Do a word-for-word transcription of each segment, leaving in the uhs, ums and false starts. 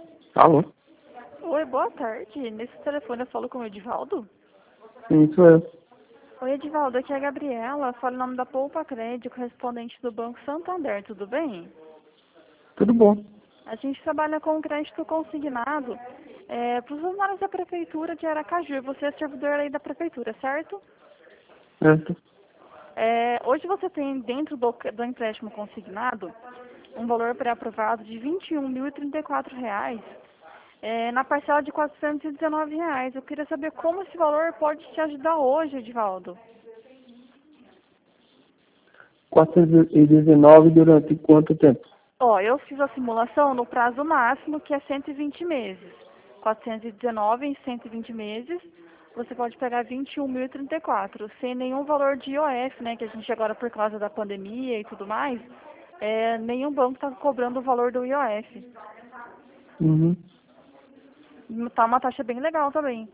Alô? Oi, boa tarde. Nesse telefone eu falo com o Edivaldo? Sim, sou eu. Oi, Edivaldo, aqui é a Gabriela. Falo em nome da Poupa Crédito, correspondente do Banco Santander, tudo bem? Tudo bom? A gente trabalha com crédito consignado é, para os funcionários da Prefeitura de Aracaju. E você é servidor aí da Prefeitura, certo? Certo. É, hoje você tem dentro do, do empréstimo consignado um valor pré-aprovado de vinte e um mil e trinta e quatro reais. É, na parcela de quatrocentos e dezenove reais. Eu queria saber como esse valor pode te ajudar hoje, Edivaldo. quatrocentos e dezenove durante quanto tempo? Ó, eu fiz a simulação no prazo máximo, que é cento e vinte meses. quatrocentos e dezenove em cento e vinte meses, você pode pegar vinte e um mil e trinta e quatro, sem nenhum valor de I O F, né, que a gente agora, por causa da pandemia e tudo mais, é, nenhum banco está cobrando o valor do I O F. Uhum. Tá uma taxa bem legal também.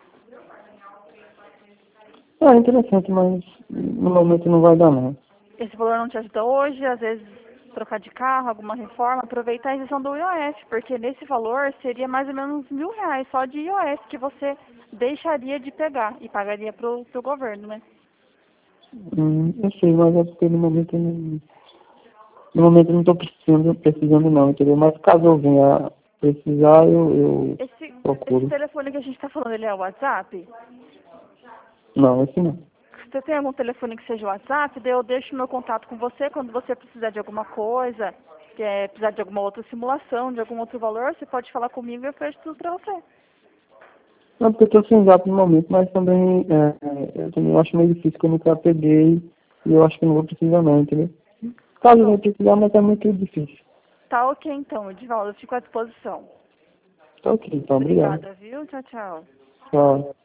Ah, interessante, mas no momento não vai dar não. Esse valor não te ajuda hoje, às vezes trocar de carro, alguma reforma, aproveita a isenção do I O F, porque nesse valor seria mais ou menos mil reais só de I O F que você deixaria de pegar e pagaria pro, pro governo, né? Hum, eu sei, mas é porque no momento eu não, no momento eu não estou precisando, precisando não, entendeu? Mas caso eu venha precisar, eu, eu Esse, esse procuro. telefone que a gente está falando, ele é o WhatsApp? Não, esse não. Você tem algum telefone que seja o WhatsApp? Daí eu deixo meu contato com você quando você precisar de alguma coisa, quer precisar de alguma outra simulação, de algum outro valor, você pode falar comigo e eu fecho tudo pra você. Não, porque eu estou sem zap no momento, mas também, é, é, eu também acho meio difícil que eu nunca peguei e eu acho que não vou precisar não, entendeu? Tá Caso eu venha bom. precisar, mas é muito difícil. Tá ok então, Edivaldo, eu fico à disposição. Tá ok, então, obrigado. Obrigada, viu? Tchau, tchau. Tchau.